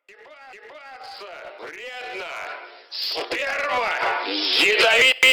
Ебаться вредно! Сперма ядовита!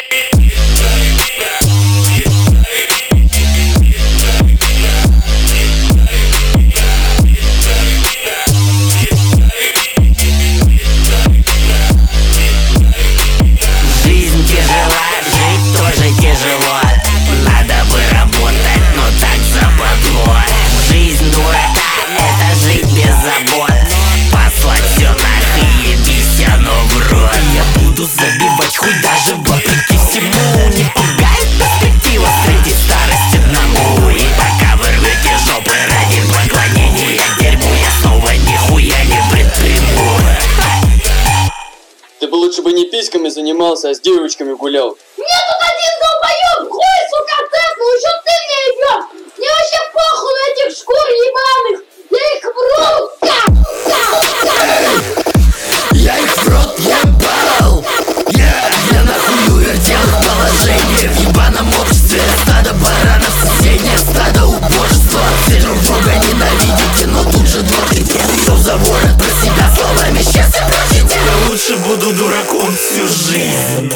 Жизнь тяжела, жить тоже тяжело. Надо бы работать, но так западло. Жизнь дурака, это жить без забот. Послать все нахуй, ебись оно в рот. Я буду забивать хуй даже вопреки всему. Не пугает перспектива встретить старость одному. И пока вы рвете жопы ради поклонения дерьму, я снова нихуя не предприму. Ты бы лучше бы не письками занимался, а с девочками гулял. Мне тут один долбоёб хуй, сука, цепнул, еще ты мне ебёшь! Мне вообще похуй на этих шкур ебаных! Я их в рот! Я их в рот ебал. Я нахуй увертел их положение в ебаном обществе. Стадо баранов, соседнее стадо убожества. Все друг друга ненавидите, но тут же дрожите. Кто за ворот про себя словами счастья прочите. Я лучше буду дураком всю жизнь.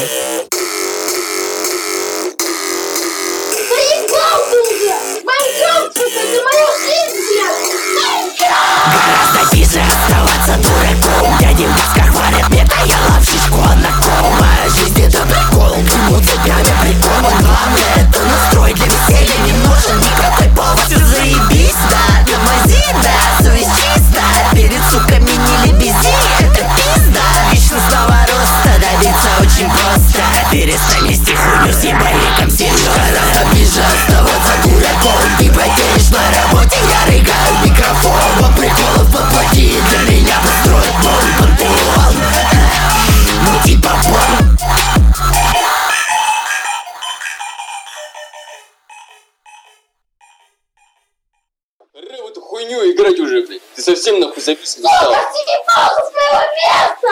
Заебал ты уже! Майнкрафт, сука, это моя жизнь, блядь! Гораздо тише оставаться дураком. Дяди в масках варят металлов шишку одноком. А жизнь это прикол, думаю, цепями приколом. Главное это настрой для веселья, не нужен никакой повод. Все заебись, да, тормози, да, совесть чиста. Перед суками не лебези, это пизда. Личностного роста добиться очень просто. Перестань нести хуйню с ебариком, серьезно. Гораздо ближе оставаться дураком. Ты потеряешь на работе, я рыгаю в микрофон. Вот приколов воплоти, для меня построят новый пантеон. Ну типа бомб. Ре в эту хуйню играть уже, блядь. Ты совсем нахуй зависим Сука, стал. съебался с моего места!